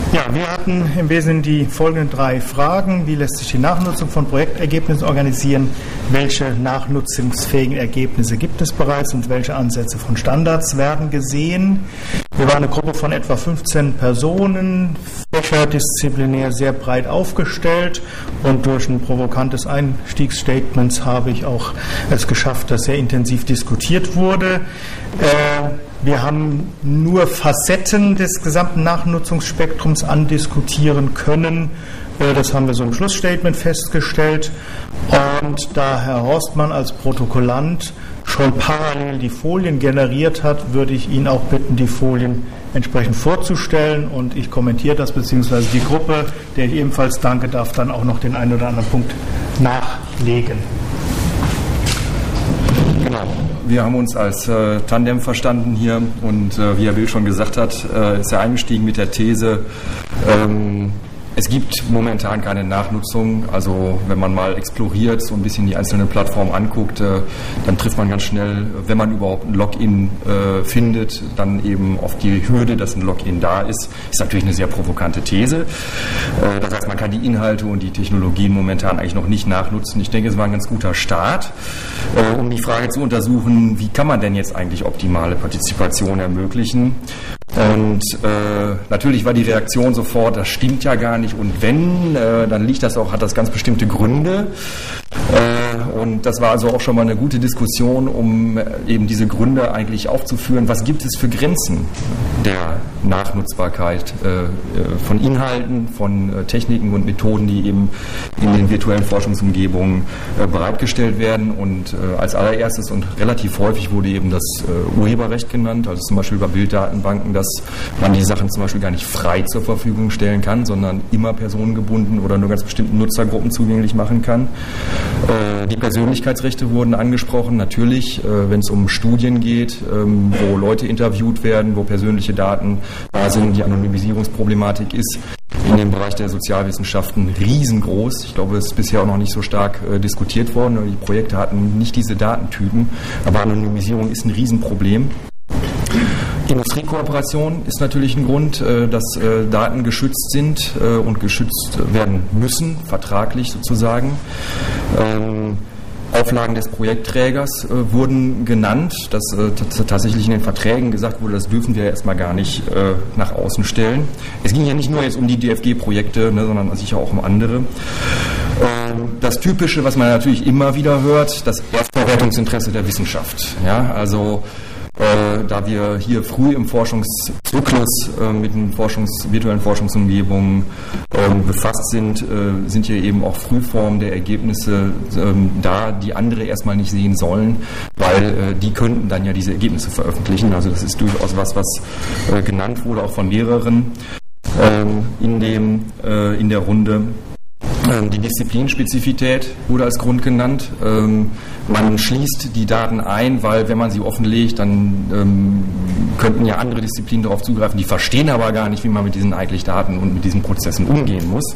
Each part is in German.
Ja, wir hatten im Wesentlichen die folgenden 3 Fragen. Wie lässt sich die Nachnutzung von Projektergebnissen organisieren? Welche nachnutzungsfähigen Ergebnisse gibt es bereits und welche Ansätze von Standards werden gesehen? Wir waren eine Gruppe von etwa 15 Personen, fächerdisziplinär sehr breit aufgestellt, und durch ein provokantes Einstiegsstatement habe ich auch es geschafft, dass sehr intensiv diskutiert wurde. Wir haben nur Facetten des gesamten Nachnutzungsspektrums andiskutieren können. Das haben wir so im Schlussstatement festgestellt. Und da Herr Horstmann als Protokollant schon parallel die Folien generiert hat, würde ich ihn auch bitten, die Folien entsprechend vorzustellen. Und ich kommentiere das, beziehungsweise die Gruppe, der ich ebenfalls danke, darf dann auch noch den einen oder anderen Punkt nachlegen. Genau. Wir haben uns als Tandem verstanden hier und wie Herr Will schon gesagt hat, ist er eingestiegen mit der These, es gibt momentan keine Nachnutzung. Also wenn man mal exploriert, so ein bisschen die einzelnen Plattformen anguckt, dann trifft man ganz schnell, wenn man überhaupt ein Login findet, dann eben auf die Hürde, dass ein Login da ist. Ist natürlich eine sehr provokante These. Das heißt, man kann die Inhalte und die Technologien momentan eigentlich noch nicht nachnutzen. Ich denke, es war ein ganz guter Start, um die Frage zu untersuchen, wie kann man denn jetzt eigentlich optimale Partizipation ermöglichen? Und natürlich war die Reaktion sofort, das stimmt ja gar nicht, und wenn, dann liegt das auch, hat das ganz bestimmte Gründe. Und das war also auch schon mal eine gute Diskussion, um eben diese Gründe eigentlich aufzuführen. Was gibt es für Grenzen der Nachnutzbarkeit von Inhalten, von Techniken und Methoden, die eben in den virtuellen Forschungsumgebungen bereitgestellt werden? Und als allererstes und relativ häufig wurde eben das Urheberrecht genannt, also zum Beispiel bei Bilddatenbanken, dass man die Sachen zum Beispiel gar nicht frei zur Verfügung stellen kann, sondern immer personengebunden oder nur ganz bestimmten Nutzergruppen zugänglich machen kann. Die Persönlichkeitsrechte wurden angesprochen, natürlich, wenn es um Studien geht, wo Leute interviewt werden, wo persönliche Daten da sind. Die Anonymisierungsproblematik ist in dem Bereich der Sozialwissenschaften riesengroß. Ich glaube, es ist bisher auch noch nicht so stark diskutiert worden. Die Projekte hatten nicht diese Datentypen, aber Anonymisierung ist ein Riesenproblem. Industriekooperation ist natürlich ein Grund, dass Daten geschützt sind und geschützt werden müssen, vertraglich sozusagen. Auflagen des Projektträgers wurden genannt, dass tatsächlich in den Verträgen gesagt wurde, das dürfen wir erstmal gar nicht nach außen stellen. Es ging ja nicht nur jetzt um die DFG-Projekte, sondern sicher auch um andere. Das Typische, was man natürlich immer wieder hört, das Erstverwertungsinteresse der Wissenschaft. Ja, also da wir hier früh im Forschungszyklus mit den virtuellen Forschungsumgebungen befasst sind, sind hier eben auch Frühformen der Ergebnisse da, die andere erstmal nicht sehen sollen, weil die könnten dann ja diese Ergebnisse veröffentlichen. Also das ist durchaus was genannt wurde, auch von mehreren in der Runde. Die Disziplinspezifität wurde als Grund genannt. Man schließt die Daten ein, weil wenn man sie offenlegt, dann könnten ja andere Disziplinen darauf zugreifen, die verstehen aber gar nicht, wie man mit diesen eigentlich Daten und mit diesen Prozessen umgehen muss.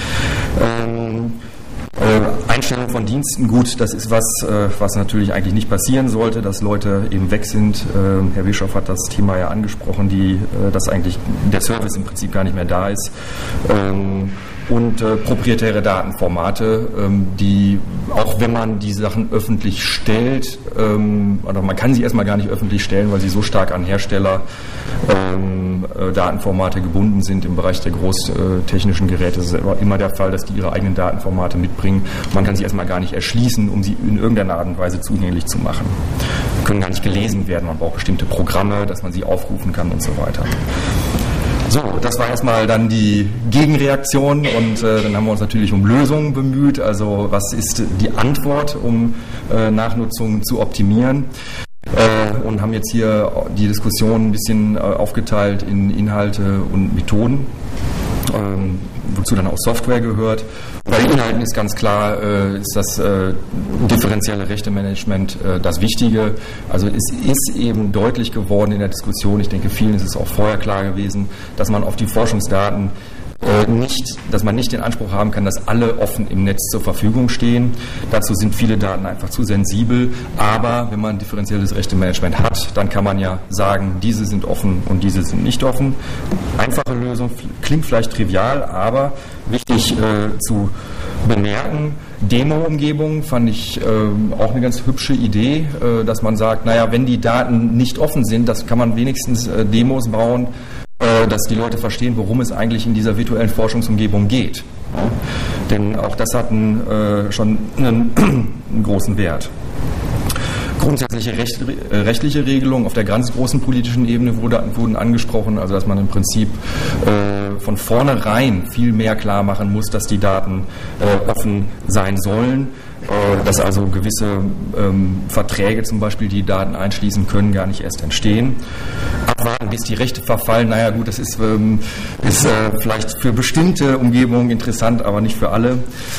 Einstellung von Diensten, gut, das ist was natürlich eigentlich nicht passieren sollte, dass Leute eben weg sind. Herr Bischof hat das Thema ja angesprochen, dass eigentlich der Service im Prinzip gar nicht mehr da ist. Und proprietäre Datenformate, die, auch wenn man die Sachen öffentlich stellt, oder man kann sie erstmal gar nicht öffentlich stellen, weil sie so stark an Hersteller Datenformate gebunden sind. Im Bereich der großtechnischen Geräte ist es immer der Fall, dass die ihre eigenen Datenformate mitbringen. Man kann sie erstmal gar nicht erschließen, um sie in irgendeiner Art und Weise zugänglich zu machen. Sie können gar nicht gelesen werden, man braucht bestimmte Programme, dass man sie aufrufen kann und so weiter. So, das war erstmal dann die Gegenreaktion und dann haben wir uns natürlich um Lösungen bemüht. Also was ist die Antwort, um Nachnutzung zu optimieren? Und haben jetzt hier die Diskussion ein bisschen aufgeteilt in Inhalte und Methoden, wozu dann auch Software gehört. Bei den Inhalten ist ganz klar, ist das differenzielle Rechtemanagement das Wichtige. Also es ist eben deutlich geworden in der Diskussion, ich denke vielen ist es auch vorher klar gewesen, dass man auf die Forschungsdaten dass man nicht den Anspruch haben kann, dass alle offen im Netz zur Verfügung stehen. Dazu sind viele Daten einfach zu sensibel. Aber wenn man differenzielles Rechtemanagement hat, dann kann man ja sagen, diese sind offen und diese sind nicht offen. Einfache Lösung, klingt vielleicht trivial, aber wichtig zu bemerken, Demo-Umgebung fand ich auch eine ganz hübsche Idee, dass man sagt, naja, wenn die Daten nicht offen sind, das kann man wenigstens Demos bauen, dass die Leute verstehen, worum es eigentlich in dieser virtuellen Forschungsumgebung geht. Ja? Denn auch das hat schon einen großen Wert. Grundsätzliche rechtliche Regelungen auf der ganz großen politischen Ebene wurden angesprochen, also dass man im Prinzip von vornherein viel mehr klar machen muss, dass die Daten offen sein sollen, dass also gewisse Verträge zum Beispiel, die Daten einschließen können, gar nicht erst entstehen. Abwarten, bis die Rechte verfallen, naja gut, das ist vielleicht für bestimmte Umgebungen interessant, aber nicht für alle.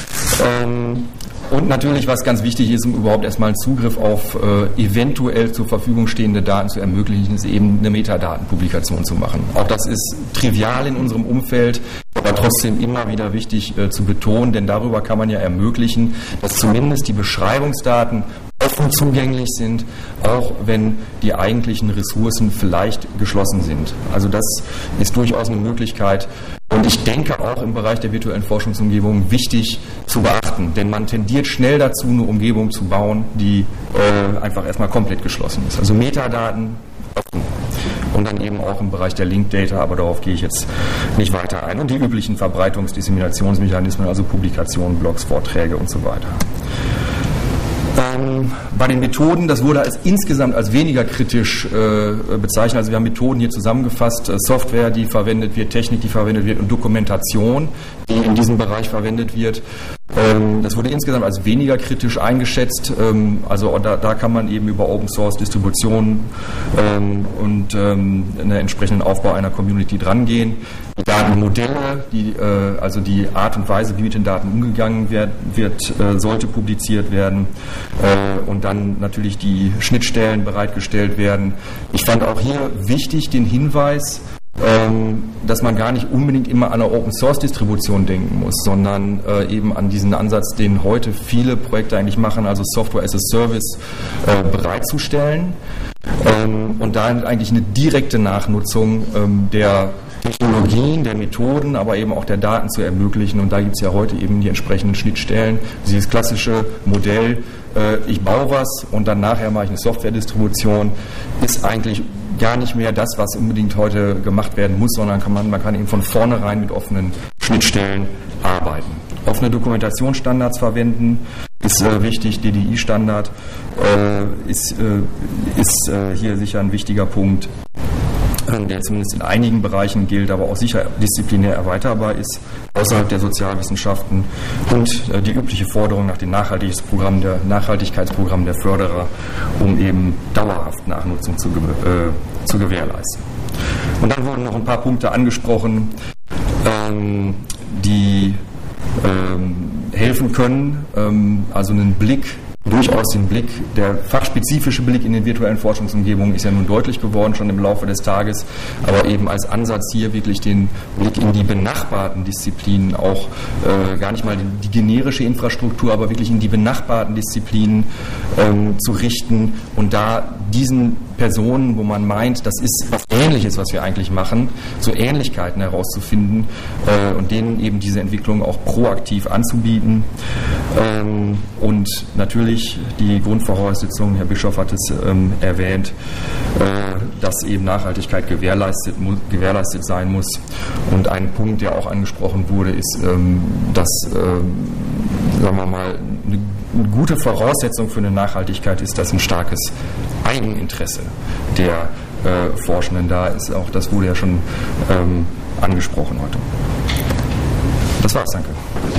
Und natürlich, was ganz wichtig ist, um überhaupt erstmal einen Zugriff auf eventuell zur Verfügung stehende Daten zu ermöglichen, ist eben eine Metadatenpublikation zu machen. Auch das ist trivial in unserem Umfeld, aber trotzdem immer wieder wichtig zu betonen, denn darüber kann man ja ermöglichen, dass zumindest die Beschreibungsdaten offen zugänglich sind, auch wenn die eigentlichen Ressourcen vielleicht geschlossen sind. Also das ist durchaus eine Möglichkeit und ich denke auch im Bereich der virtuellen Forschungsumgebung wichtig zu beachten, denn man tendiert schnell dazu, eine Umgebung zu bauen, die einfach erstmal komplett geschlossen ist. Also Metadaten offen. Und dann eben auch im Bereich der Linked Data, aber darauf gehe ich jetzt nicht weiter ein. Und die üblichen Verbreitungs-Disseminationsmechanismen, also Publikationen, Blogs, Vorträge und so weiter. Bei den Methoden, das wurde insgesamt als weniger kritisch bezeichnet. Also wir haben Methoden hier zusammengefasst, Software, die verwendet wird, Technik, die verwendet wird und Dokumentation, die in diesem Bereich verwendet wird. Das wurde insgesamt als weniger kritisch eingeschätzt. Also da kann man eben über Open Source Distribution und einen entsprechenden Aufbau einer Community drangehen. Die Datenmodelle, also die Art und Weise, wie mit den Daten umgegangen wird, sollte publiziert werden und dann natürlich die Schnittstellen bereitgestellt werden. Ich fand auch hier wichtig den Hinweis, dass man gar nicht unbedingt immer an eine Open-Source-Distribution denken muss, sondern eben an diesen Ansatz, den heute viele Projekte eigentlich machen, also Software as a Service bereitzustellen und da eigentlich eine direkte Nachnutzung der Technologien, der Methoden, aber eben auch der Daten zu ermöglichen. Und da gibt es ja heute eben die entsprechenden Schnittstellen. Dieses klassische Modell, ich baue was und dann nachher mache ich eine Software-Distribution, ist eigentlich gar nicht mehr das, was unbedingt heute gemacht werden muss, sondern man kann eben von vornherein mit offenen Schnittstellen arbeiten. Offene Dokumentationsstandards verwenden ist wichtig. DDI-Standard ist hier sicher ein wichtiger Punkt, der zumindest in einigen Bereichen gilt, aber auch sicher disziplinär erweiterbar ist, außerhalb der Sozialwissenschaften und die übliche Forderung nach dem Nachhaltigkeitsprogramm der Förderer, um eben dauerhaft Nachnutzung zu gewährleisten. Und dann wurden noch ein paar Punkte angesprochen, die helfen können, also durchaus den Blick, der fachspezifische Blick in den virtuellen Forschungsumgebungen ist ja nun deutlich geworden, schon im Laufe des Tages, aber eben als Ansatz hier wirklich den Blick in die benachbarten Disziplinen, auch gar nicht mal die generische Infrastruktur, aber wirklich in die benachbarten Disziplinen zu richten und da diesen Personen, wo man meint, das ist was Ähnliches, was wir eigentlich machen, so Ähnlichkeiten herauszufinden und denen eben diese Entwicklung auch proaktiv anzubieten. Und natürlich die Grundvoraussetzung, Herr Bischof hat es erwähnt, dass eben Nachhaltigkeit gewährleistet sein muss. Und ein Punkt, der auch angesprochen wurde, ist, dass, sagen wir mal, eine gute Voraussetzung für eine Nachhaltigkeit ist, dass ein starkes Eigeninteresse der Forschenden da ist. Auch das wurde ja schon angesprochen heute. Das war's, danke.